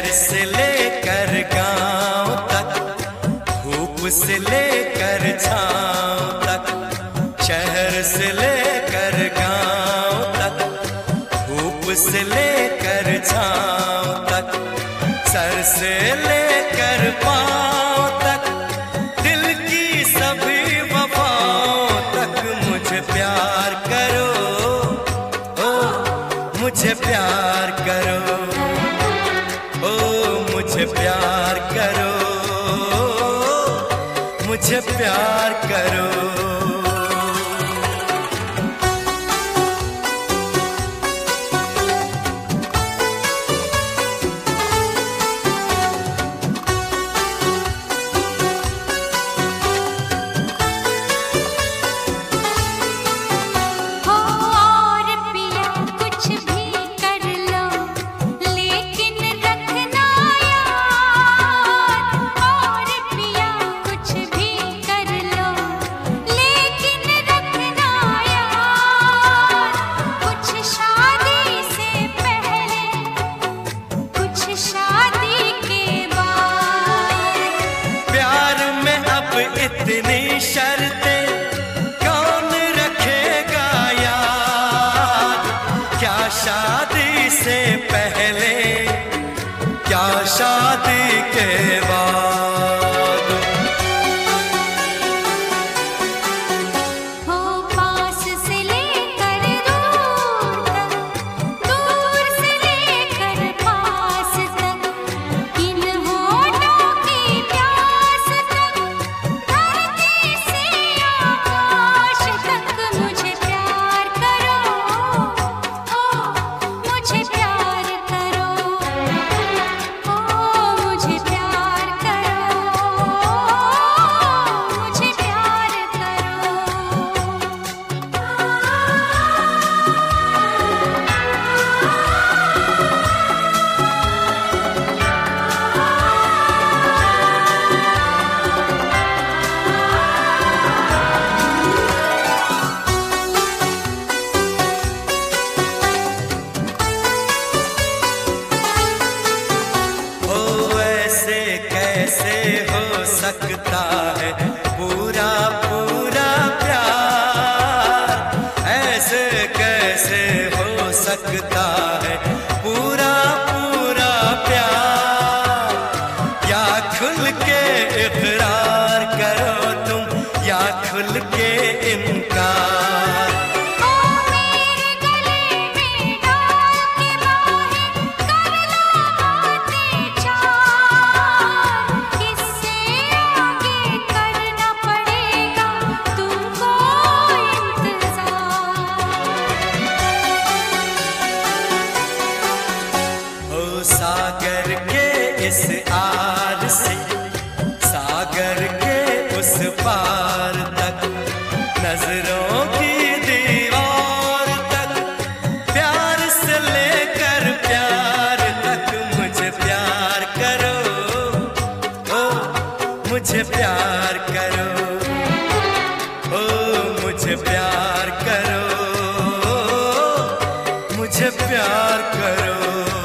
से लेकर गांव तक, धूप से लेकर छांव तक, शहर से लेकर गांव तक, धूप से लेकर छांव तक, सर से लेकर पांव तक, दिल की सभी वफाओं तक मुझे प्यार करो, ओ मुझे प्यार करो, ओ मुझे प्यार करो, मुझे प्यार करो। इतनी शर्तें कौन रखेगा याद, क्या शादी से पहले, क्या शादी के बाद। कैसे हो सकता है पूरा पूरा प्यार, ऐसे कैसे हो सकता है पूरा पूरा प्यार, या खुल के इकरार करो तुम या खुल के इनकार। सागर के इस आर से सागर के उस पार तक, नजरों की दीवार तक, प्यार से लेकर प्यार तक मुझे प्यार करो, ओ मुझे प्यार करो, ओ मुझे प्यार करो, मुझे प्यार करो।